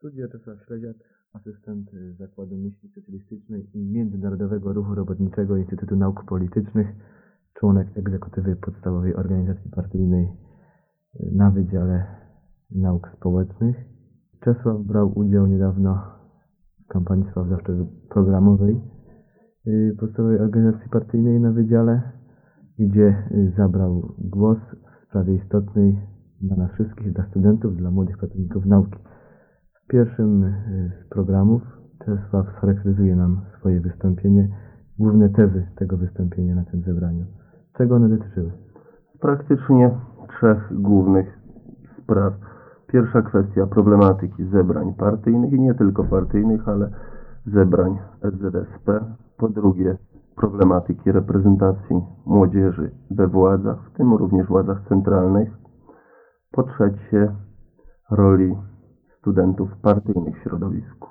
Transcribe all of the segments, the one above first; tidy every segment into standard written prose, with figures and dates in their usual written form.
Studio Czesław Śledziak, asystent Zakładu Myśli Socjalistycznej i Międzynarodowego Ruchu Robotniczego Instytutu Nauk Politycznych, członek egzekutywy podstawowej organizacji partyjnej na Wydziale Nauk Społecznych. Czesław brał udział niedawno w kampanii sprawozdawczo-programowej podstawowej organizacji partyjnej na Wydziale, gdzie zabrał głos w sprawie istotnej dla nas wszystkich, dla studentów, dla młodych pracowników nauki. W pierwszym z programów Czesław scharakteryzuje nam swoje wystąpienie, główne tezy tego wystąpienia na tym zebraniu. Czego one dotyczyły? Praktycznie trzech głównych spraw. Pierwsza kwestia problematyki zebrań partyjnych i nie tylko partyjnych, ale zebrań SZSP. Po drugie problematyki reprezentacji młodzieży we władzach, w tym również władzach centralnych. Po trzecie roli studentów partyjnych w środowisku.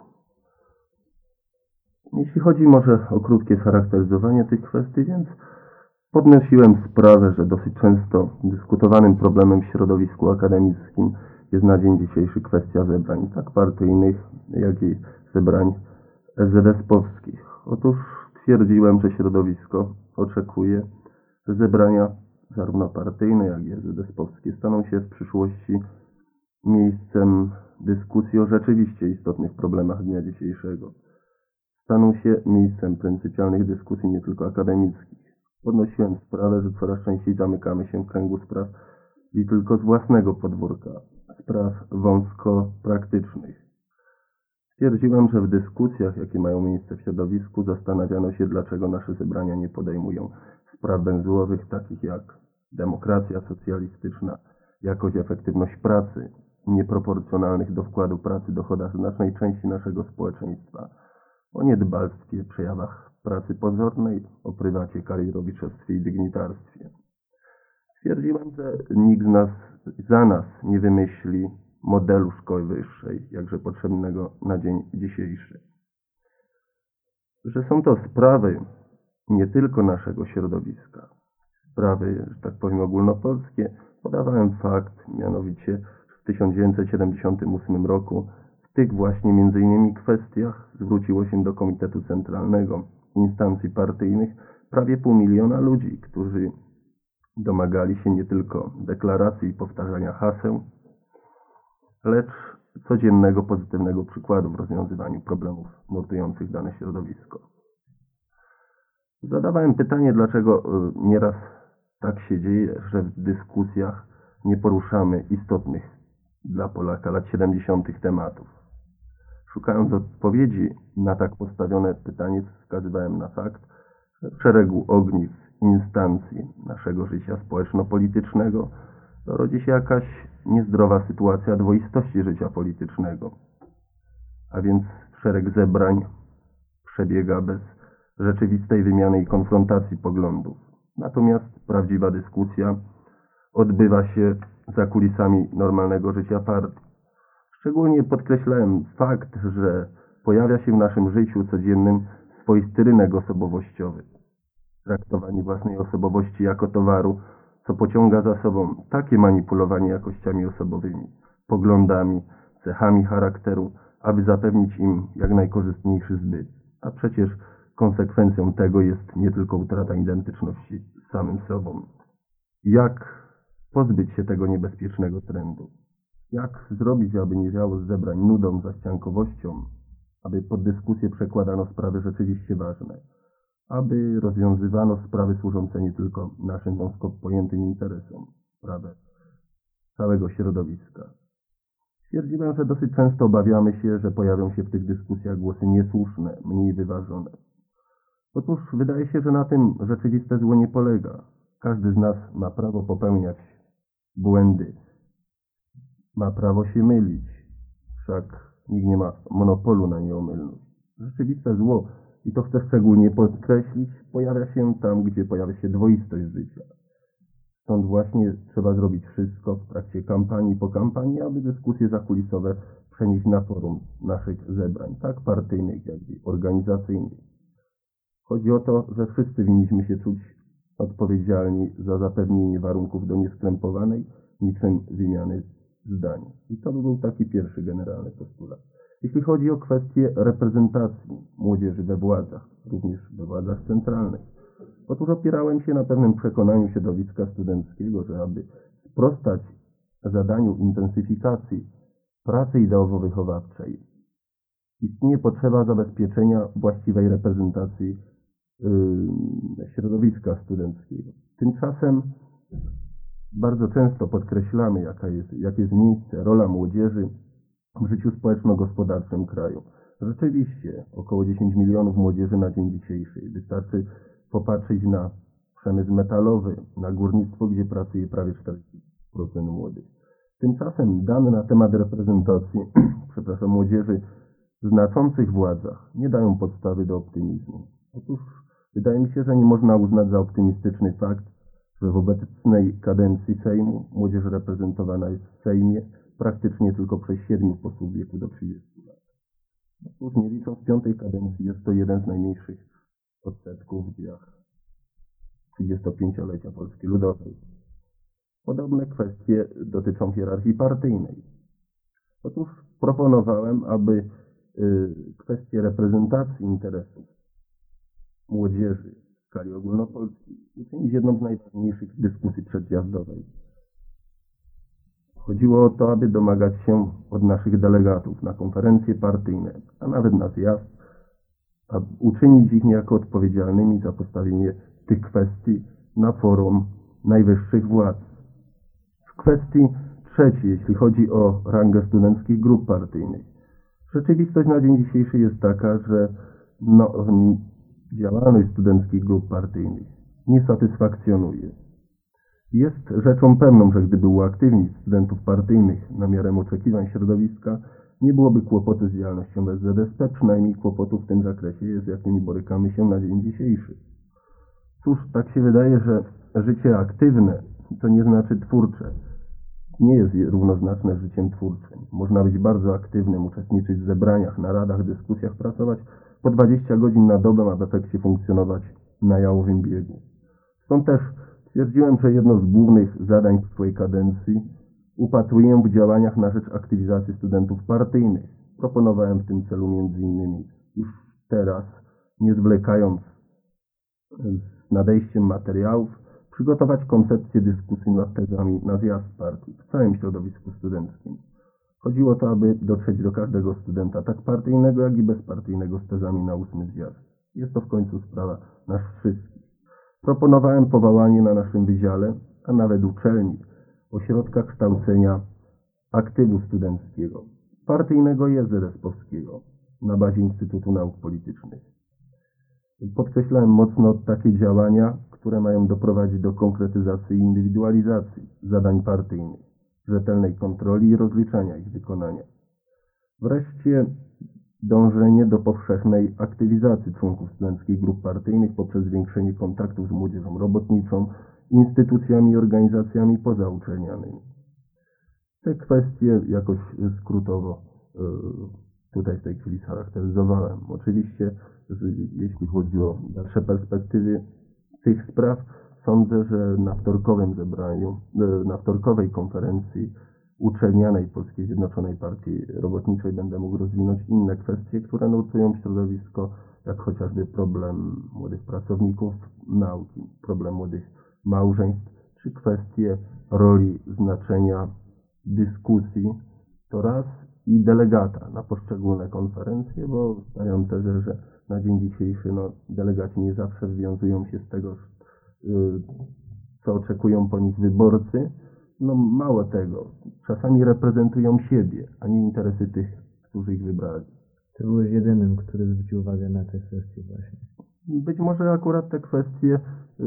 Jeśli chodzi może o krótkie charakteryzowanie tych kwestii, więc podnosiłem sprawę, że dosyć często dyskutowanym problemem w środowisku akademickim jest na dzień dzisiejszy kwestia zebrań tak partyjnych, jak i zebrań SZSP-owskich. Otóż twierdziłem, że środowisko oczekuje, że zebrania zarówno partyjne, jak i SZSP-owskie staną się w przyszłości miejscem dyskusji o rzeczywiście istotnych problemach dnia dzisiejszego. Staną się miejscem pryncypialnych dyskusji nie tylko akademickich. Podnosiłem sprawę, że coraz częściej zamykamy się w kręgu spraw i tylko z własnego podwórka, spraw wąsko praktycznych. Stwierdziłem, że w dyskusjach, jakie mają miejsce w środowisku, zastanawiano się, dlaczego nasze zebrania nie podejmują spraw węzłowych, takich jak demokracja socjalistyczna, jakość, efektywność pracy, nieproporcjonalnych do wkładu pracy dochodach znacznej części naszego społeczeństwa, o niedbalstwie, przejawach pracy pozornej, o prywacie, karierowiczostwie i dygnitarstwie. Stwierdziłem, że nikt z nas za nas nie wymyśli modelu szkoły wyższej, jakże potrzebnego na dzień dzisiejszy. Że są to sprawy nie tylko naszego środowiska, sprawy, że tak powiem, ogólnopolskie. Podawałem fakt, mianowicie, że w 1978 roku w tych właśnie m.in. kwestiach zwróciło się do Komitetu Centralnego instancji partyjnych prawie 500 000 ludzi, którzy domagali się nie tylko deklaracji i powtarzania haseł, lecz codziennego pozytywnego przykładu w rozwiązywaniu problemów nurtujących dane środowisko. Zadawałem pytanie, dlaczego nieraz tak się dzieje, że w dyskusjach nie poruszamy istotnych dla Polaka lat 70. tematów. Szukając odpowiedzi na tak postawione pytanie, wskazywałem na fakt, że w szeregu ogniw instancji naszego życia społeczno-politycznego rodzi się jakaś niezdrowa sytuacja dwoistości życia politycznego. A więc szereg zebrań przebiega bez rzeczywistej wymiany i konfrontacji poglądów. Natomiast prawdziwa dyskusja odbywa się za kulisami normalnego życia partii. Szczególnie podkreślałem fakt, że pojawia się w naszym życiu codziennym swoisty rynek osobowościowy. Traktowanie własnej osobowości jako towaru, co pociąga za sobą takie manipulowanie jakościami osobowymi, poglądami, cechami charakteru, aby zapewnić im jak najkorzystniejszy zbyt. A przecież konsekwencją tego jest nie tylko utrata identyczności z samym sobą. Jak pozbyć się tego niebezpiecznego trendu? Jak zrobić, aby nie wiało z zebrań nudą, zaściankowością, aby pod dyskusję przekładano sprawy rzeczywiście ważne, aby rozwiązywano sprawy służące nie tylko naszym wąsko pojętym interesom, sprawę całego środowiska. Stwierdziłem, że dosyć często obawiamy się, że pojawią się w tych dyskusjach głosy niesłuszne, mniej wyważone. Otóż wydaje się, że na tym rzeczywiste zło nie polega. Każdy z nas ma prawo popełniać błędy, ma prawo się mylić, wszak nikt nie ma monopolu na nieomylność. Rzeczywiste zło, i to chcę szczególnie podkreślić, pojawia się tam, gdzie pojawia się dwoistość życia. Stąd właśnie trzeba zrobić wszystko w trakcie kampanii i po kampanii, aby dyskusje zakulisowe przenieść na forum naszych zebrań, tak partyjnych, jak i organizacyjnych. Chodzi o to, że wszyscy winniśmy się czuć odpowiedzialni za zapewnienie warunków do nieskrępowanej niczym wymiany zdań. I to by był taki pierwszy generalny postulat. Jeśli chodzi o kwestię reprezentacji młodzieży we władzach, również we władzach centralnych, otóż opierałem się na pewnym przekonaniu środowiska studenckiego, że aby sprostać zadaniu intensyfikacji pracy ideowo-wychowawczej, istnieje potrzeba zabezpieczenia właściwej reprezentacji środowiska studenckiego. Tymczasem bardzo często podkreślamy, jakie jest miejsce, rola młodzieży w życiu społeczno-gospodarczym kraju. Rzeczywiście około 10 milionów młodzieży na dzień dzisiejszy. Wystarczy popatrzeć na przemysł metalowy, na górnictwo, gdzie pracuje prawie 40% młodych. Tymczasem dane na temat reprezentacji młodzieży w znaczących władzach nie dają podstawy do optymizmu. Otóż wydaje mi się, że nie można uznać za optymistyczny fakt, że w obecnej kadencji Sejmu młodzież reprezentowana jest w Sejmie praktycznie tylko przez 7 posłów w wieku do 30 lat. Otóż nie licząc 5. kadencji jest to jeden z najmniejszych odsetków w dziejach 35-lecia Polski Ludowej. Podobne kwestie dotyczą hierarchii partyjnej. Otóż proponowałem, aby kwestie reprezentacji interesów młodzieży w skali ogólnopolskiej uczynić jedną z najważniejszych dyskusji przedzjazdowej. Chodziło o to, aby domagać się od naszych delegatów na konferencje partyjne, a nawet na zjazd, aby uczynić ich niejako odpowiedzialnymi za postawienie tych kwestii na forum najwyższych władz. W kwestii trzeciej, jeśli chodzi o rangę studenckich grup partyjnych, rzeczywistość na dzień dzisiejszy jest taka, że działalność studenckich grup partyjnych nie satysfakcjonuje. Jest rzeczą pewną, że gdyby uaktywnić studentów partyjnych na miarę oczekiwań środowiska, nie byłoby kłopotu z działalnością SZSP, przynajmniej kłopotów w tym zakresie, z jakimi borykamy się na dzień dzisiejszy. Cóż, tak się wydaje, że życie aktywne to nie znaczy twórcze. Nie jest równoznaczne z życiem twórczym. Można być bardzo aktywnym, uczestniczyć w zebraniach, naradach, dyskusjach, pracować po 20 godzin na dobę, a w efekcie funkcjonować na jałowym biegu. Stąd też stwierdziłem, że jedno z głównych zadań w swojej kadencji upatruję w działaniach na rzecz aktywizacji studentów partyjnych. Proponowałem w tym celu m.in. już teraz, nie zwlekając z nadejściem materiałów, przygotować koncepcję dyskusji nad tezami na zjazd partii w całym środowisku studenckim. Chodziło o to, aby dotrzeć do każdego studenta, tak partyjnego, jak i bezpartyjnego, z tezami na 8. zjazd. Jest to w końcu sprawa nas wszystkich. Proponowałem powołanie na naszym wydziale, a nawet uczelni, ośrodka kształcenia aktywu studenckiego, partyjnego i SZSP-owskiego na bazie Instytutu Nauk Politycznych. Podkreślałem mocno takie działania, które mają doprowadzić do konkretyzacji i indywidualizacji zadań partyjnych, rzetelnej kontroli i rozliczania ich wykonania. Wreszcie dążenie do powszechnej aktywizacji członków studenckich grup partyjnych poprzez zwiększenie kontaktów z młodzieżą robotniczą, instytucjami i organizacjami pozauczelnianymi. Te kwestie jakoś skrótowo tutaj w tej chwili scharakteryzowałem. Oczywiście, jeśli chodzi o dalsze perspektywy tych spraw, sądzę, że na wtorkowym zebraniu, na wtorkowej konferencji uczelnianej Polskiej Zjednoczonej Partii Robotniczej będę mógł rozwinąć inne kwestie, które nurtują środowisko, jak chociażby problem młodych pracowników nauki, problem młodych małżeństw, czy kwestie roli, znaczenia dyskusji, to raz, i delegata na poszczególne konferencje, bo stawiam tezę, że na dzień dzisiejszy delegaci nie zawsze wywiązują się z tego, co oczekują po nich wyborcy. Mało tego, czasami reprezentują siebie, a nie interesy tych, którzy ich wybrali. Ty byłeś jedynym, który zwrócił uwagę na te kwestie właśnie. Być może akurat te kwestie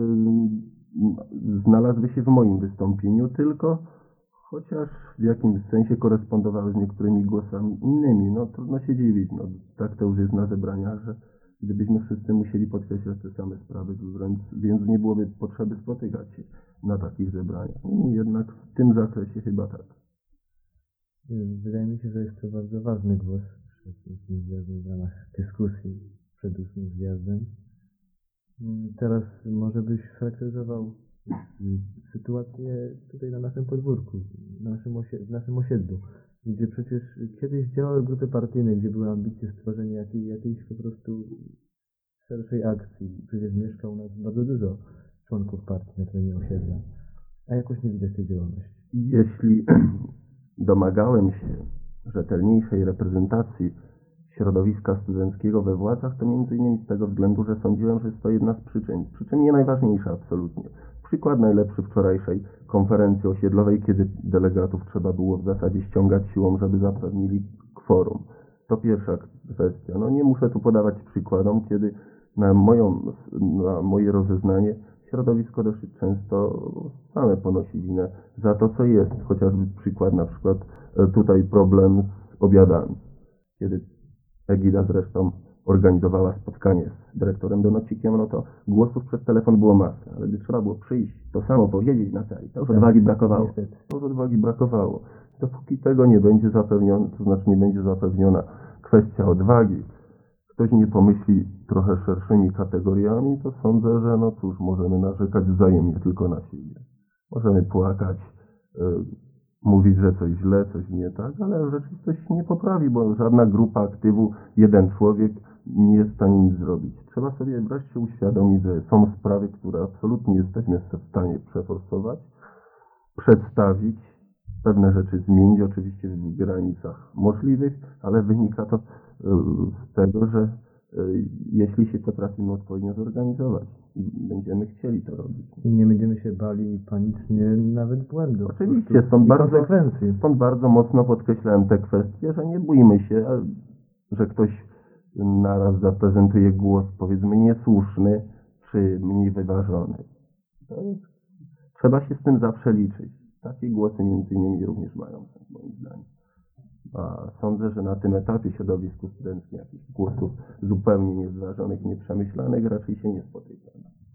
znalazły się w moim wystąpieniu tylko, chociaż w jakimś sensie korespondowały z niektórymi głosami innymi. Trudno się dziwić. Tak to już jest na zebraniach, że gdybyśmy wszyscy musieli podkreślać te same sprawy, więc nie byłoby potrzeby spotykać się na takich zebraniach. Jednak w tym zakresie chyba tak. Wydaje mi się, że jest to bardzo ważny głos przed 8. zjazdem w ramach dyskusji przed 8. zjazdem. Teraz może byś charakteryzował sytuację tutaj na naszym podwórku, w naszym osiedlu. gdzie przecież kiedyś działały grupy partyjne, gdzie były ambicje stworzenia jakiejś po prostu szerszej akcji. Przecież mieszka u nas bardzo dużo członków partii na terenie osiedla, a jakoś nie widać tej działalności. Jeśli domagałem się rzetelniejszej reprezentacji środowiska studenckiego we władzach, to między innymi z tego względu, że sądziłem, że jest to jedna z przyczyn nie najważniejsza absolutnie. Przykład najlepszy wczorajszej konferencji osiedlowej, kiedy delegatów trzeba było w zasadzie ściągać siłą, żeby zapewnili kworum. To pierwsza kwestia. No nie muszę tu podawać przykładom, kiedy na moje rozeznanie środowisko dosyć często same ponosi winę za to, co jest. Chociażby przykład na przykład tutaj problem z obiadami. Kiedy Egida zresztą organizowała spotkanie z dyrektorem Donocikiem, no to głosów przez telefon było masę, ale gdy trzeba było przyjść, to samo powiedzieć na sali, to już odwagi brakowało. Niestety. To już odwagi brakowało. Dopóki tego nie będzie zapewnione, to znaczy nie będzie zapewniona kwestia odwagi, ktoś nie pomyśli trochę szerszymi kategoriami, to sądzę, że no cóż, możemy narzekać wzajemnie tylko na siebie. Możemy płakać, mówić, że coś źle, coś nie tak, ale rzeczywistość się nie poprawi, bo żadna grupa aktywu, jeden człowiek nie jest w stanie nic zrobić. Trzeba sobie wreszcie uświadomić, że są sprawy, które absolutnie jesteśmy w stanie przeforsować, przedstawić, pewne rzeczy zmienić, oczywiście w granicach możliwych, ale wynika to z tego, że jeśli się potrafimy odpowiednio zorganizować i będziemy chcieli to robić. I nie będziemy się bali panicznie nawet błędów. Oczywiście, stąd bardzo mocno podkreślałem tę kwestię, że nie bójmy się, że ktoś naraz zaprezentuje głos, powiedzmy, niesłuszny czy mniej wyważony. Trzeba się z tym zawsze liczyć. Takie głosy między innymi również mają sens, moim zdaniem. A sądzę, że na tym etapie środowisku studenckim jakichś głosów zupełnie niezważonych, nieprzemyślanych raczej się nie spotyka.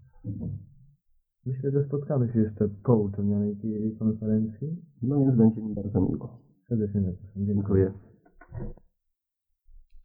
Myślę, że spotkamy się jeszcze po uczelnianej konferencji. No więc będzie mi bardzo miło. Serdecznie zapraszam. Dziękuję.